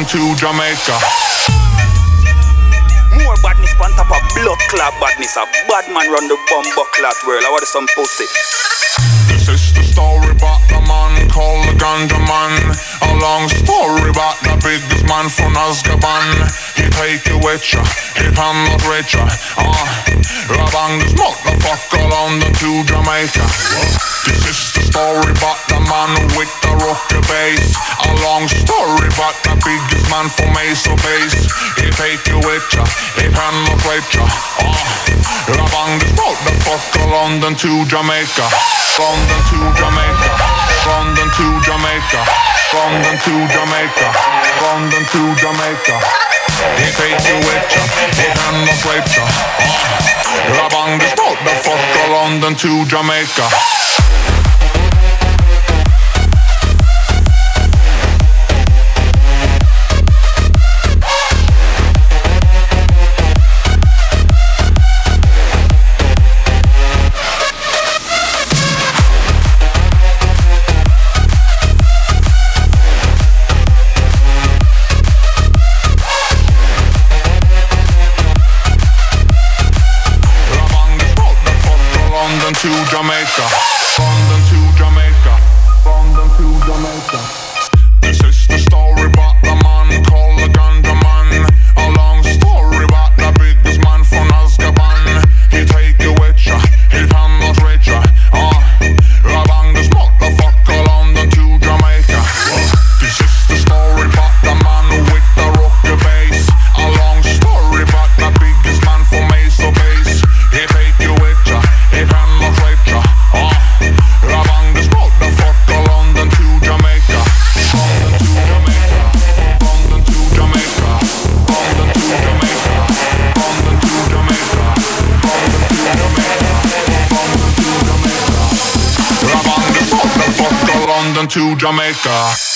London to Jamaica. More badness on top of blood clot badness. A bad man run the bumbo clot world. I want some pussy. This is the story about the man called the Ganja Man. A long story about the biggest man from Azkaban. He take you with ya, he cannot reach ya. Rabang this motherfucker London to Jamaica. This is the story about the man with the rocky bass. A long story about the biggest man from Mesa Base. He take you with ya, he cannot reach ya. Rabang this motherfucker London to Jamaica. London to Jamaica, London to Jamaica, London to Jamaica, London to Jamaica. He take you with ya, he cannot rape ya. Rabang this motherfucker London to Jamaica. London to Jamaica, London to Jamaica, London to Jamaica. This is the story about the man called the Ganja Man. A long story about the biggest man from Azkaban. He take you with ya, he cannot reach ya. Rabang this motherfucker London to Jamaica. This is the story about the man with the rocky bass. A long story about the biggest man from Mesa Base. He take you with ya, he cannot rape ya. Rabang this motherfucker London to Jamaica. London to Jamaica, London to Jamaica, London to Jamaica, London to Jamaica, London to Jamaica, London to Jamaica. Rabang this motherfucker London to Jamaica.